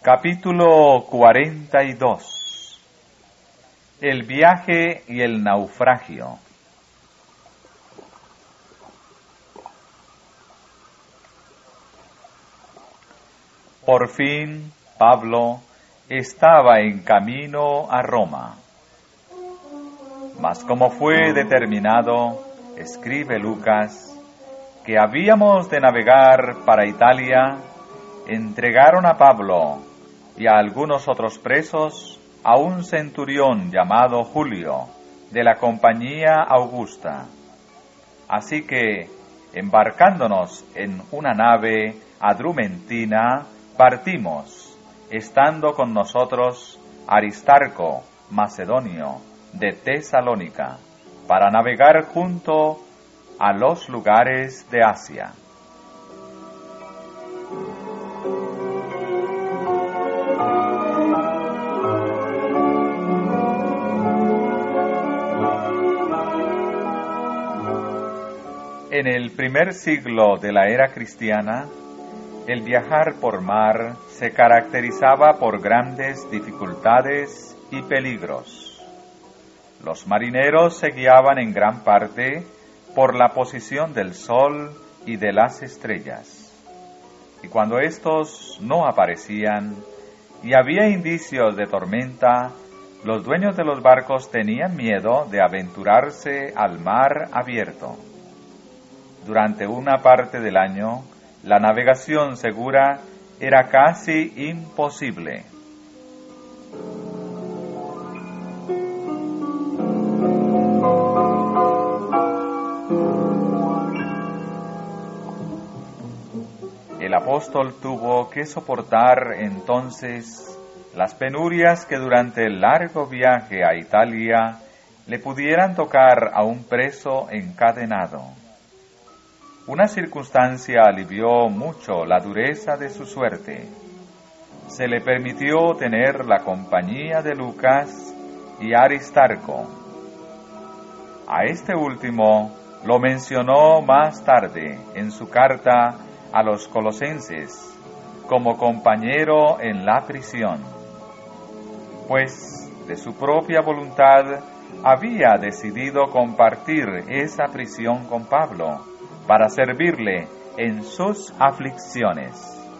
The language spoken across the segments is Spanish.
Capítulo 42. El viaje y el naufragio. Por fin, Pablo estaba en camino a Roma. Mas como fue determinado, escribe Lucas, que habíamos de navegar para Italia, entregaron a Pablo y a algunos otros presos a un centurión llamado Julio, de la compañía Augusta. Así que, embarcándonos en una nave adrumentina, partimos, estando con nosotros Aristarco, macedonio, de Tesalónica, para navegar junto a los lugares de Asia. En el primer siglo de la era cristiana, el viajar por mar se caracterizaba por grandes dificultades y peligros. Los marineros se guiaban en gran parte por la posición del sol y de las estrellas. Y cuando estos no aparecían y había indicios de tormenta, los dueños de los barcos tenían miedo de aventurarse al mar abierto. Durante una parte del año, la navegación segura era casi imposible. El apóstol tuvo que soportar entonces las penurias que durante el largo viaje a Italia le pudieran tocar a un preso encadenado. Una circunstancia alivió mucho la dureza de su suerte. Se le permitió tener la compañía de Lucas y Aristarco. A este último lo mencionó más tarde en su carta a los colosenses como compañero en la prisión, pues de su propia voluntad había decidido compartir esa prisión con Pablo para servirle en sus aflicciones.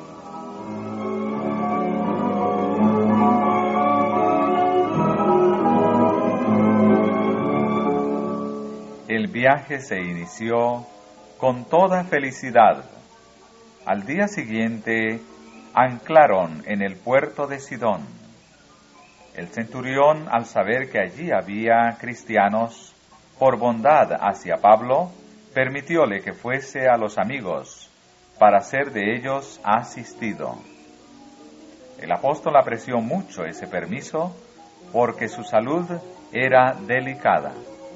El viaje se inició con toda felicidad. Al día siguiente anclaron en el puerto de Sidón. El centurión, al saber que allí había cristianos, por bondad hacia Pablo, permitióle que fuese a los amigos para ser de ellos asistido. El apóstol apreció mucho ese permiso porque su salud era delicada.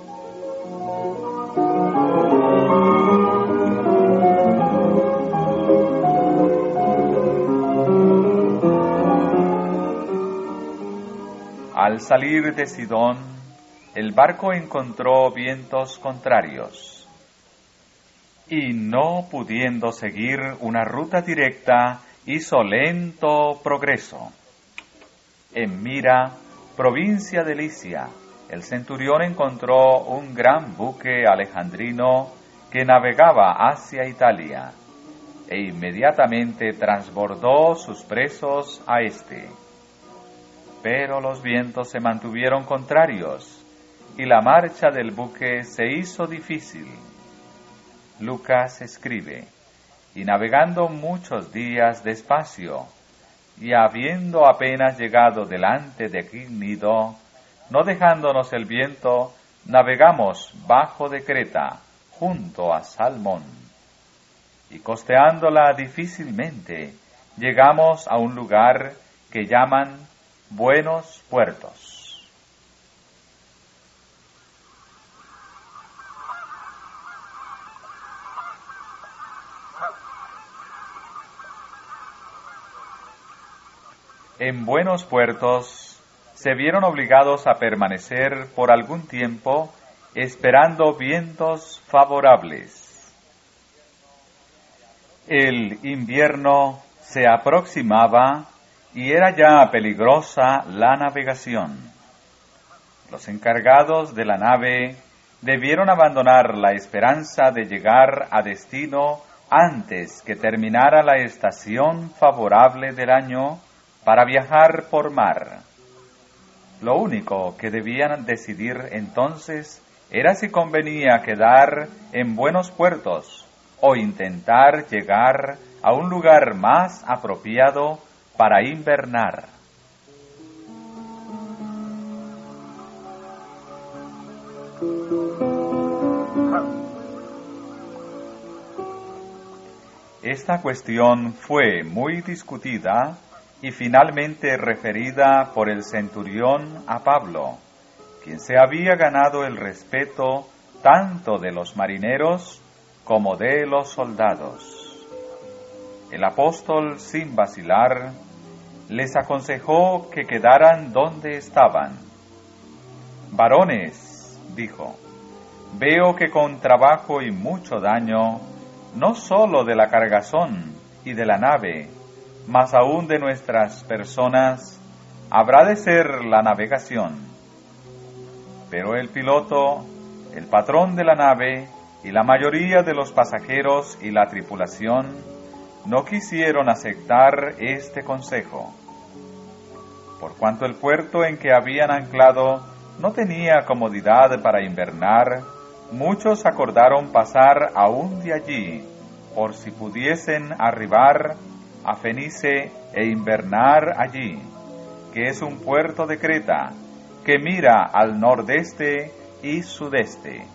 Al salir de Sidón, el barco encontró vientos contrarios y no pudiendo seguir una ruta directa, hizo lento progreso. En Mira, provincia de Licia, el centurión encontró un gran buque alejandrino que navegaba hacia Italia, e inmediatamente transbordó sus presos a este. Pero los vientos se mantuvieron contrarios, y la marcha del buque se hizo difícil. Lucas escribe, y navegando muchos días despacio, y habiendo apenas llegado delante de Gnido, no dejándonos el viento, navegamos bajo de Creta, junto a Salmón. Y costeándola difícilmente, llegamos a un lugar que llaman Buenos Puertos. En Buenos Puertos se vieron obligados a permanecer por algún tiempo esperando vientos favorables. El invierno se aproximaba y era ya peligrosa la navegación. Los encargados de la nave debieron abandonar la esperanza de llegar a destino antes que terminara la estación favorable del año para viajar por mar. Lo único que debían decidir entonces era si convenía quedar en buenos puertos o intentar llegar a un lugar más apropiado para invernar. Esta cuestión fue muy discutida y finalmente referida por el centurión a Pablo, quien se había ganado el respeto tanto de los marineros como de los soldados. El apóstol, sin vacilar, les aconsejó que quedaran donde estaban. Varones, dijo, veo que con trabajo y mucho daño, no sólo de la cargazón y de la nave, mas aún de nuestras personas, habrá de ser la navegación. Pero el piloto, el patrón de la nave y la mayoría de los pasajeros y la tripulación no quisieron aceptar este consejo. Por cuanto el puerto en que habían anclado no tenía comodidad para invernar, muchos acordaron pasar aún de allí, por si pudiesen arribar a Fenice e invernar allí, que es un puerto de Creta, que mira al nordeste y sudeste.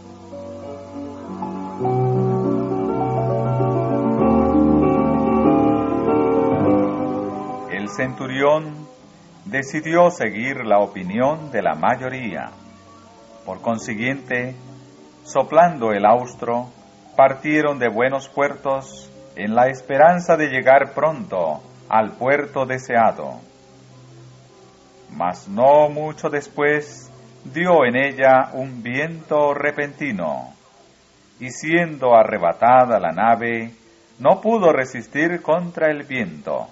El centurión decidió seguir la opinión de la mayoría. Por consiguiente, soplando el austro, partieron de buenos puertos en la esperanza de llegar pronto al puerto deseado. Mas no mucho después dio en ella un viento repentino, y siendo arrebatada la nave, no pudo resistir contra el viento.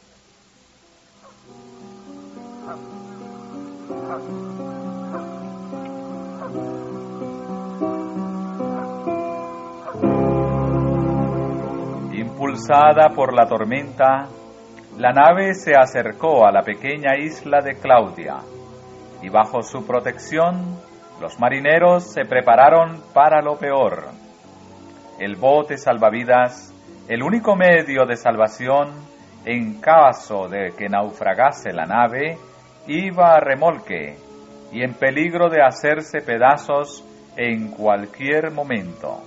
Impulsada por la tormenta, la nave se acercó a la pequeña isla de Claudia, y bajo su protección, los marineros se prepararon para lo peor. El bote salvavidas, el único medio de salvación en caso de que naufragase la nave, iba a remolque y en peligro de hacerse pedazos en cualquier momento.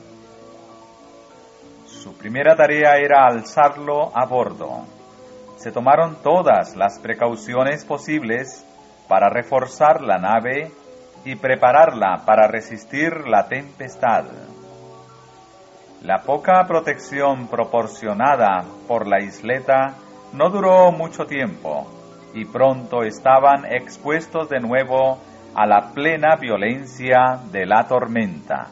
Su primera tarea era alzarlo a bordo. Se tomaron todas las precauciones posibles para reforzar la nave y prepararla para resistir la tempestad. La poca protección proporcionada por la isleta no duró mucho tiempo, y pronto estaban expuestos de nuevo a la plena violencia de la tormenta.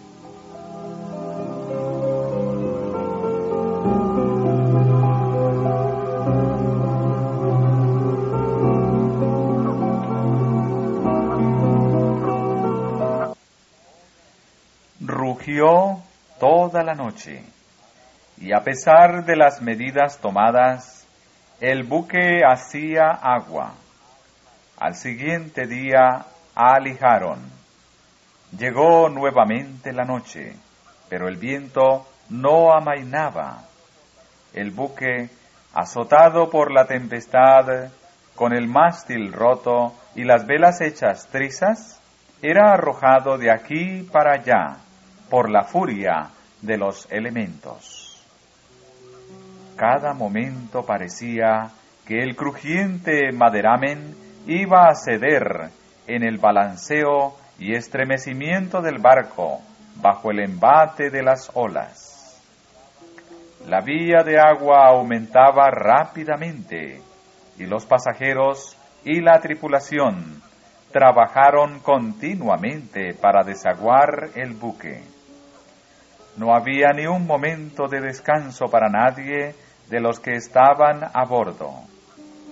Rugió toda la noche, y a pesar de las medidas tomadas, el buque hacía agua. Al siguiente día alijaron. Llegó nuevamente la noche, pero el viento no amainaba. El buque, azotado por la tempestad, con el mástil roto y las velas hechas trizas, era arrojado de aquí para allá por la furia de los elementos. Cada momento parecía que el crujiente maderamen iba a ceder en el balanceo y estremecimiento del barco bajo el embate de las olas. La vía de agua aumentaba rápidamente y los pasajeros y la tripulación trabajaron continuamente para desaguar el buque. No había ni un momento de descanso para nadie de los que estaban a bordo.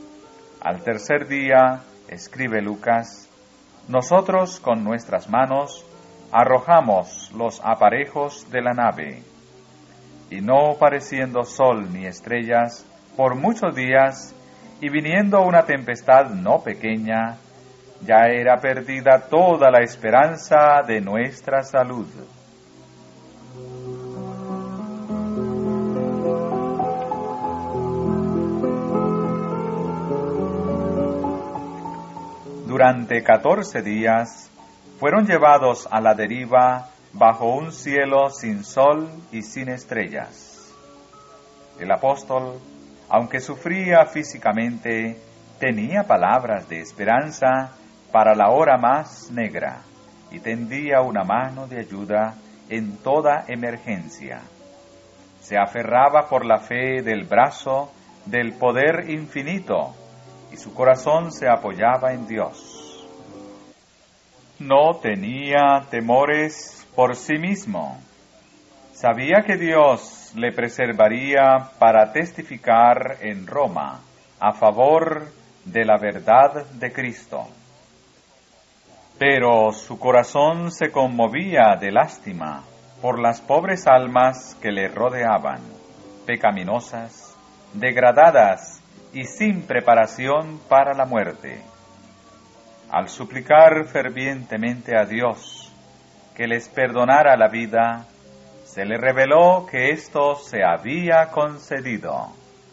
Al tercer día, escribe Lucas, nosotros con nuestras manos arrojamos los aparejos de la nave, y no pareciendo sol ni estrellas por muchos días, y viniendo una tempestad no pequeña, ya era perdida toda la esperanza de nuestra salud. Durante 14 días fueron llevados a la deriva bajo un cielo sin sol y sin estrellas. El apóstol, aunque sufría físicamente, tenía palabras de esperanza para la hora más negra y tendía una mano de ayuda en toda emergencia. Se aferraba por la fe del brazo del poder infinito y su corazón se apoyaba en Dios. No tenía temores por sí mismo. Sabía que Dios le preservaría para testificar en Roma a favor de la verdad de Cristo. Pero su corazón se conmovía de lástima por las pobres almas que le rodeaban, pecaminosas, degradadas y sin preparación para la muerte. Al suplicar fervientemente a Dios que les perdonara la vida, se le reveló que esto se había concedido.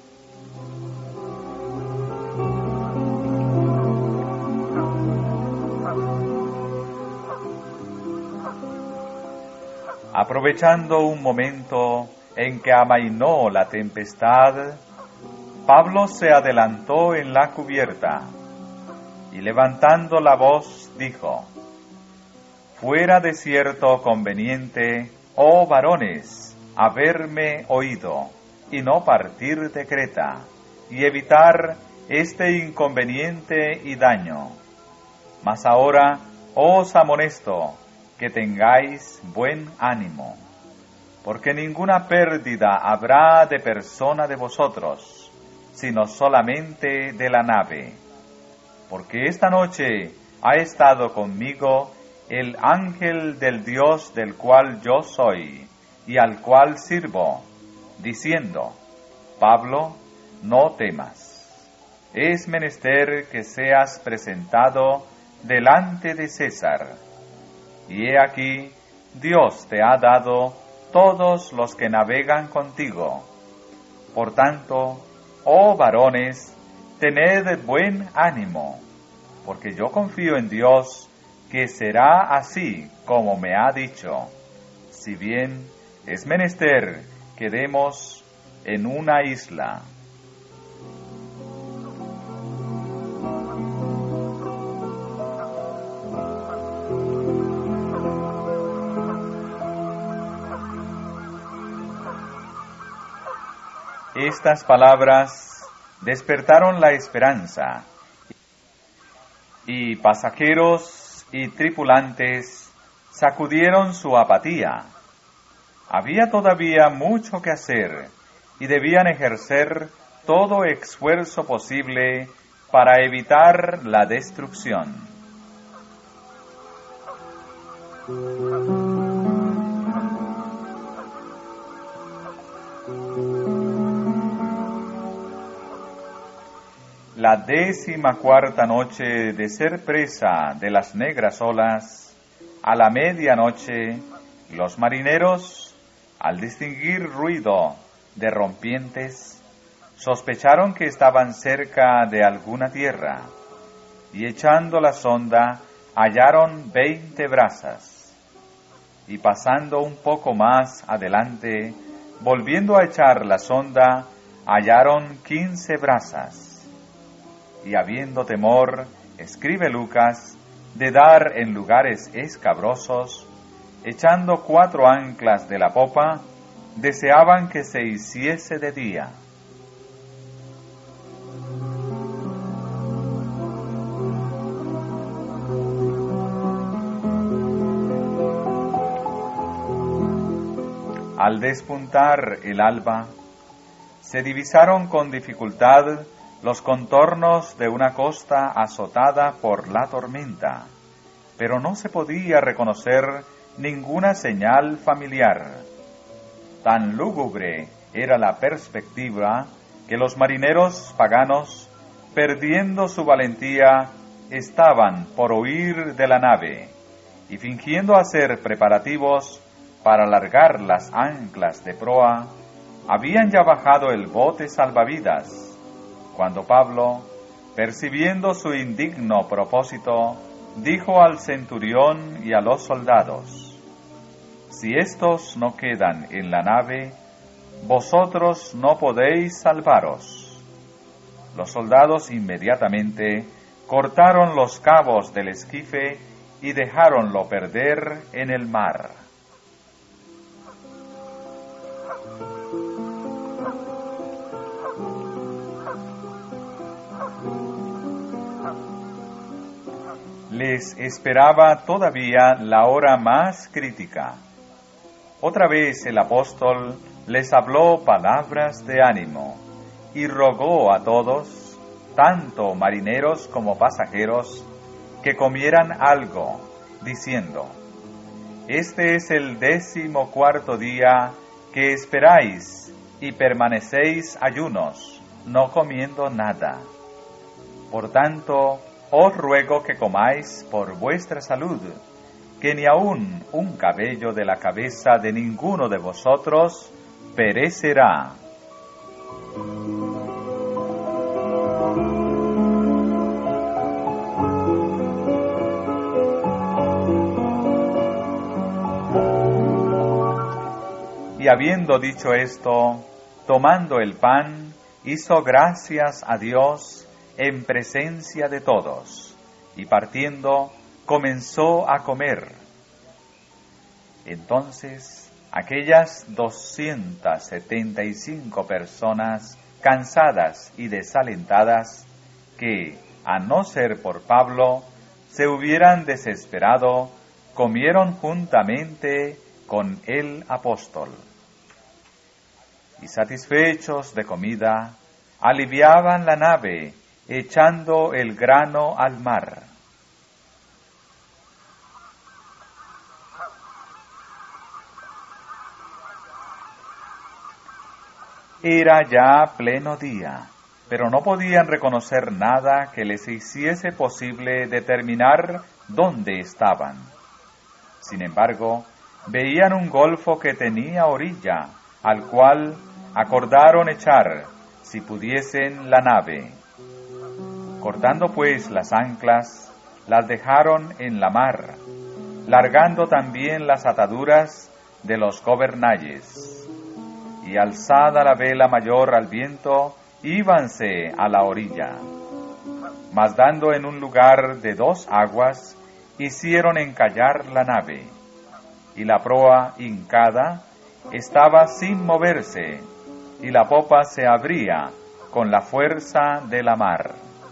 Aprovechando un momento en que amainó la tempestad, Pablo se adelantó en la cubierta y levantando la voz dijo: «Fuera de cierto conveniente, oh varones, haberme oído y no partir de Creta y evitar este inconveniente y daño. Mas ahora os amonesto que tengáis buen ánimo, porque ninguna pérdida habrá de persona de vosotros, sino solamente de la nave. Porque esta noche ha estado conmigo el ángel del Dios del cual yo soy, y al cual sirvo, diciendo: Pablo, no temas. Es menester que seas presentado delante de César. Y he aquí, Dios te ha dado todos los que navegan contigo. Por tanto, oh varones, tened buen ánimo, porque yo confío en Dios, que será así como me ha dicho, si bien es menester que demos en una isla». Estas palabras despertaron la esperanza, y pasajeros y tripulantes sacudieron su apatía. Había todavía mucho que hacer, y debían ejercer todo esfuerzo posible para evitar la destrucción. La 14ª noche de ser presa de las negras olas, a la medianoche, los marineros, al distinguir ruido de rompientes, sospecharon que estaban cerca de alguna tierra, y echando la sonda, hallaron 20 brazas. Y pasando un poco más adelante, volviendo a echar la sonda, hallaron 15 brazas. Y habiendo temor, escribe Lucas, de dar en lugares escabrosos, echando 4 anclas de la popa, deseaban que se hiciese de día. Al despuntar el alba, se divisaron con dificultad los contornos de una costa azotada por la tormenta, pero no se podía reconocer ninguna señal familiar. Tan lúgubre era la perspectiva que los marineros paganos, perdiendo su valentía, estaban por huir de la nave, y fingiendo hacer preparativos para largar las anclas de proa, habían ya bajado el bote salvavidas, cuando Pablo, percibiendo su indigno propósito, dijo al centurión y a los soldados: «Si éstos no quedan en la nave, vosotros no podéis salvaros». Los soldados inmediatamente cortaron los cabos del esquife y dejáronlo perder en el mar. Les esperaba todavía la hora más crítica. Otra vez el apóstol les habló palabras de ánimo y rogó a todos, tanto marineros como pasajeros, que comieran algo, diciendo: «Este es el 14º día que esperáis y permanecéis ayunos, no comiendo nada. Por tanto, os ruego que comáis por vuestra salud, que ni aun un cabello de la cabeza de ninguno de vosotros perecerá». Y habiendo dicho esto, tomando el pan, hizo gracias a Dios en presencia de todos, y partiendo, comenzó a comer. Entonces, aquellas 275 personas, cansadas y desalentadas, que, a no ser por Pablo, se hubieran desesperado, comieron juntamente con el apóstol. Y satisfechos de comida, aliviaban la nave, echando el grano al mar. Era ya pleno día, pero no podían reconocer nada que les hiciese posible determinar dónde estaban. Sin embargo, veían un golfo que tenía orilla, al cual acordaron echar, si pudiesen, la nave. Cortando pues las anclas, las dejaron en la mar, largando también las ataduras de los gobernalles. Y alzada la vela mayor al viento, íbanse a la orilla. Mas dando en un lugar de 2 aguas, hicieron encallar la nave, y la proa hincada estaba sin moverse, y la popa se abría con la fuerza de la mar.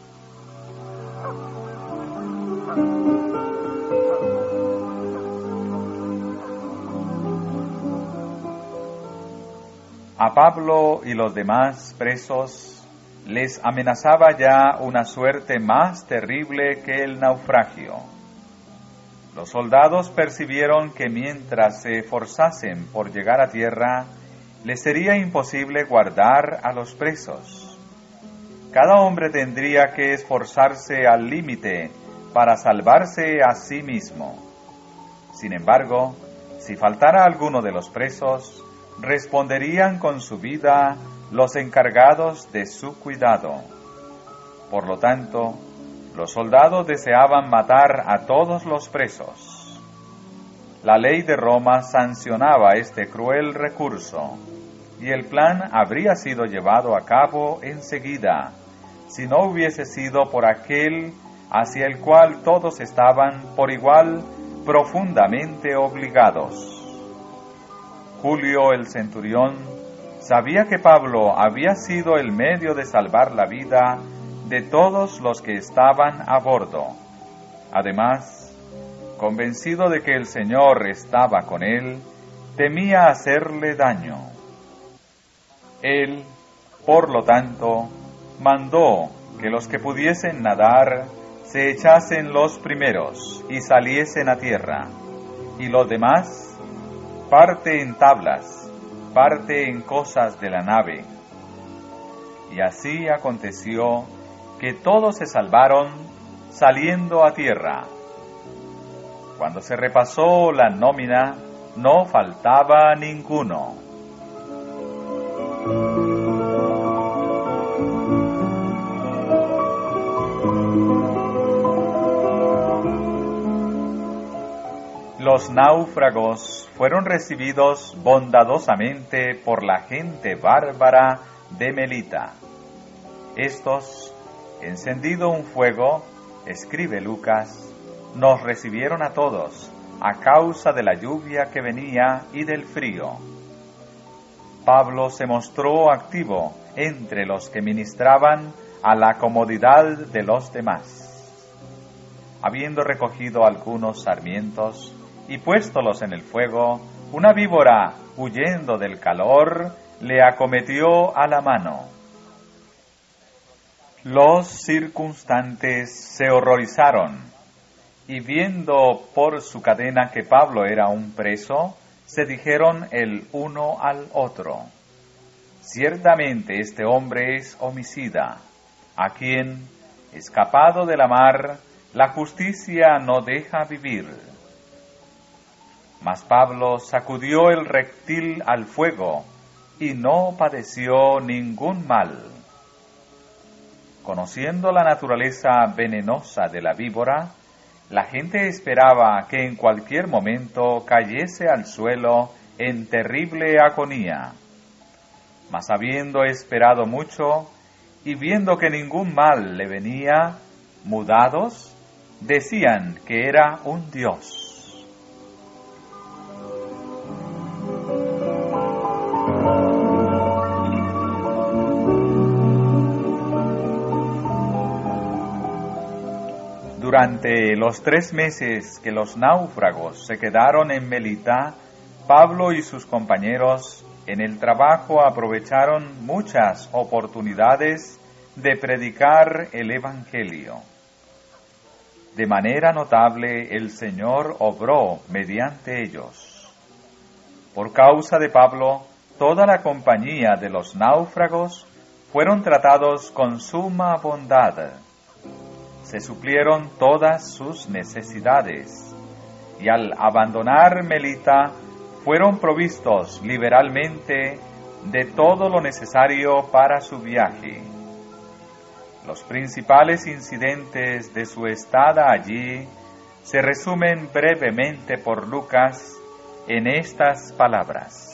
A Pablo y los demás presos les amenazaba ya una suerte más terrible que el naufragio. Los soldados percibieron que mientras se esforzasen por llegar a tierra, les sería imposible guardar a los presos. Cada hombre tendría que esforzarse al límite para salvarse a sí mismo. Sin embargo, si faltara alguno de los presos, responderían con su vida los encargados de su cuidado. Por lo tanto, los soldados deseaban matar a todos los presos. La ley de Roma sancionaba este cruel recurso, y el plan habría sido llevado a cabo enseguida, si no hubiese sido por aquel hacia el cual todos estaban por igual profundamente obligados. Julio el centurión sabía que Pablo había sido el medio de salvar la vida de todos los que estaban a bordo. Además, convencido de que el Señor estaba con él, temía hacerle daño. Él, por lo tanto, mandó que los que pudiesen nadar se echasen los primeros y saliesen a tierra, y los demás, parte en tablas, parte en cosas de la nave. Y así aconteció que todos se salvaron saliendo a tierra. Cuando se repasó la nómina, no faltaba ninguno. Los náufragos fueron recibidos bondadosamente por la gente bárbara de Melita. Estos, encendido un fuego, escribe Lucas, nos recibieron a todos, a causa de la lluvia que venía y del frío. Pablo se mostró activo entre los que ministraban a la comodidad de los demás. Habiendo recogido algunos sarmientos y puéstolos en el fuego, una víbora, huyendo del calor, le acometió a la mano. Los circunstantes se horrorizaron, y viendo por su cadena que Pablo era un preso, se dijeron el uno al otro: ciertamente este hombre es homicida, a quien, escapado de la mar, la justicia no deja vivir. Mas Pablo sacudió el reptil al fuego, y no padeció ningún mal. Conociendo la naturaleza venenosa de la víbora, la gente esperaba que en cualquier momento cayese al suelo en terrible agonía. Mas habiendo esperado mucho, y viendo que ningún mal le venía, mudados, decían que era un dios. Durante los 3 meses que los náufragos se quedaron en Melita, Pablo y sus compañeros en el trabajo aprovecharon muchas oportunidades de predicar el Evangelio. De manera notable el Señor obró mediante ellos. Por causa de Pablo, toda la compañía de los náufragos fueron tratados con suma bondad. Se suplieron todas sus necesidades, y al abandonar Melita, fueron provistos liberalmente de todo lo necesario para su viaje. Los principales incidentes de su estada allí se resumen brevemente por Lucas en estas palabras.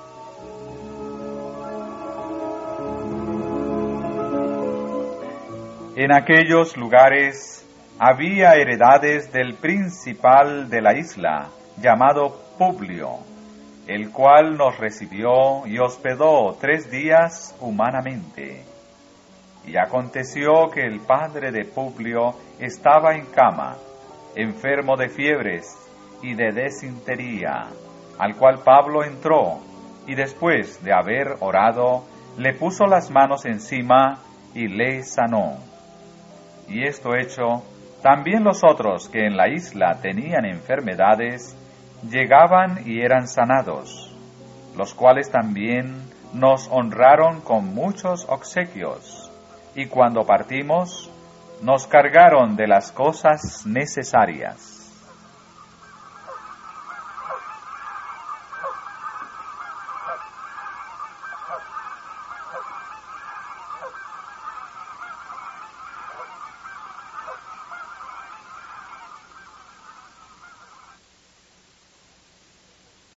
En aquellos lugares había heredades del principal de la isla, llamado Publio, el cual nos recibió y hospedó 3 días humanamente. Y aconteció que el padre de Publio estaba en cama, enfermo de fiebres y de desintería, al cual Pablo entró, y después de haber orado, le puso las manos encima y le sanó. Y esto hecho, también los otros que en la isla tenían enfermedades, llegaban y eran sanados, los cuales también nos honraron con muchos obsequios, y cuando partimos, nos cargaron de las cosas necesarias.